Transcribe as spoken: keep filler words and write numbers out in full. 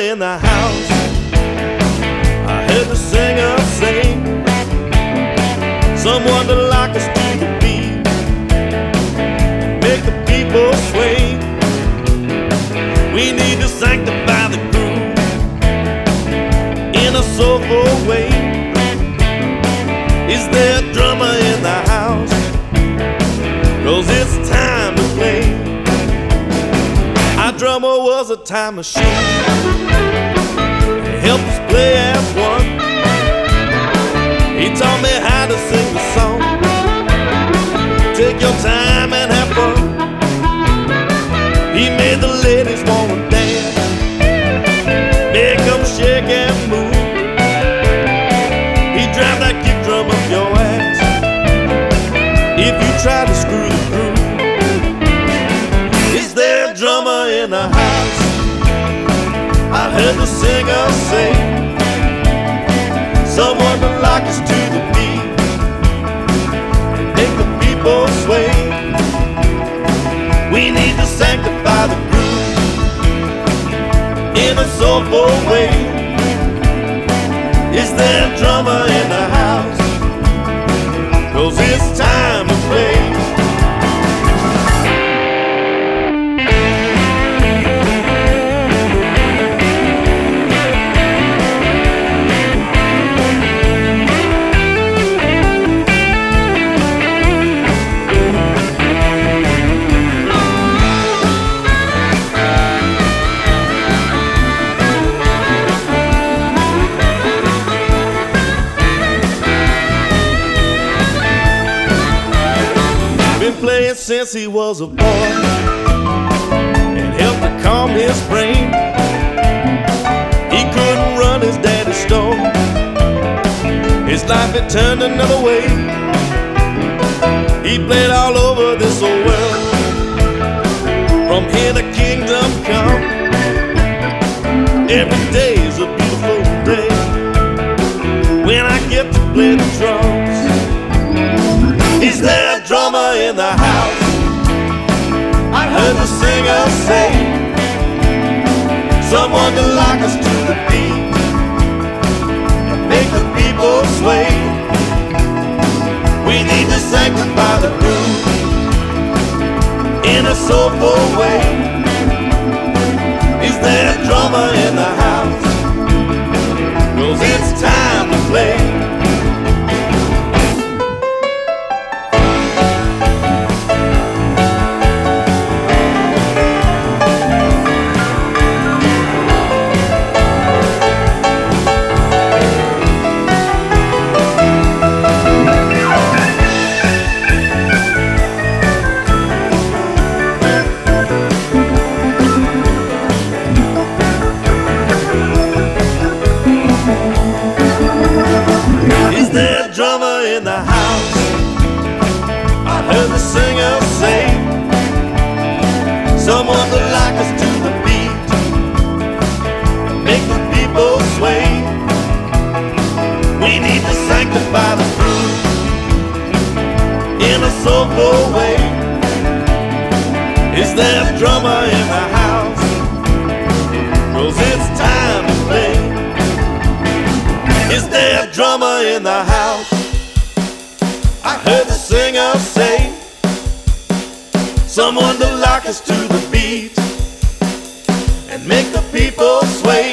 in the house. I heard the singer sing, someone to lock us to the beat, make the people swing. We need to sanctify the groove in a soulful way. Is there a drummer in the house? 'Cause it's time to play. Our drummer was a time machine, he helped us play as one. He taught me how to sing the song. Take your time and have fun. He made the ladies wanna dance, make them shake and move. He drive that kick drum up your ass if you try to screw the groove. Is there a drummer in the house? I heard the singer say, someone to lock us to the beat and make the people sway. We need to sanctify the groove in a soulful way. Is there a drummer in the house? 'Cause it's time to play. Playing since he was a boy and helped to calm his brain. He couldn't run his daddy's store, his life had turned another way. He played all over this old world, from here to kingdom come. Every day is a beautiful day when I get to play the drums. Is there a drummer in the house? I heard the singer say, someone to lock us to the beat and make the people sway. We need to sanctify the groove in a soulful way. Is there a drummer in the house? 'Cause it's time to play. In the house, I heard the singer say, someone to lock us to the beat and make the people sway. We need to sanctify the groove in a soulful way. Is there a drummer in the house? 'Cause it's time to play. Is there a drummer in the house? I heard the singer say, someone to lock us to the beat and make the people sway.